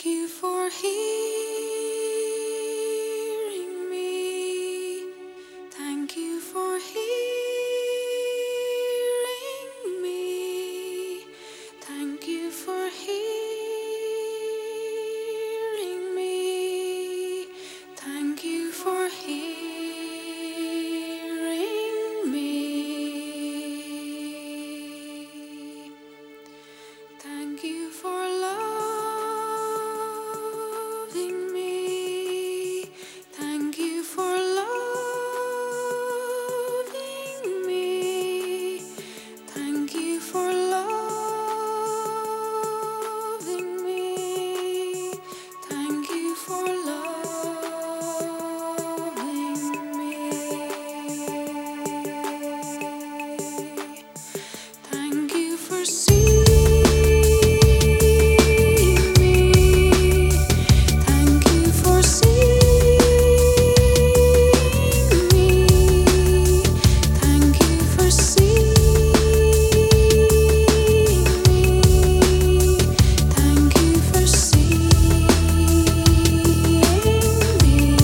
Thank you for hearing me. Thank you for hearing me. Thank you for hearing me. Thank you for hearing me. Thank you for loving me. Thank you for loving me. Thank you for loving me. Thank you for loving me. Thank you for seeing me. Thank you for seeing me. Thank you for seeing me. Thank you for seeing me.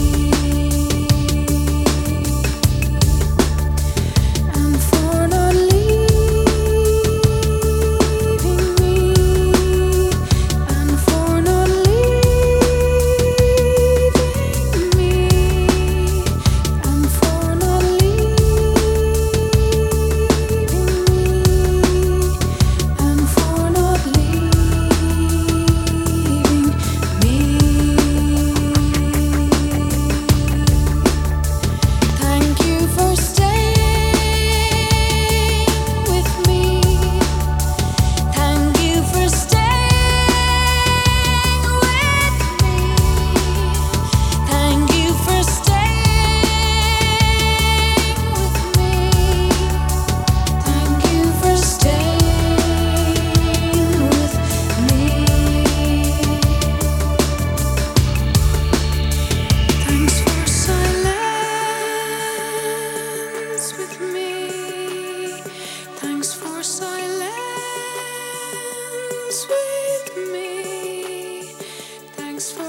And for not leaving me, and for not leaving me, and for not leaving me, and for not leaving me. Thank you for staying with me. Thank you for staying with me. Thank you for staying with me. Thank you for staying with me. Thanks for silence with me. Thanks for silence with me. Thanks for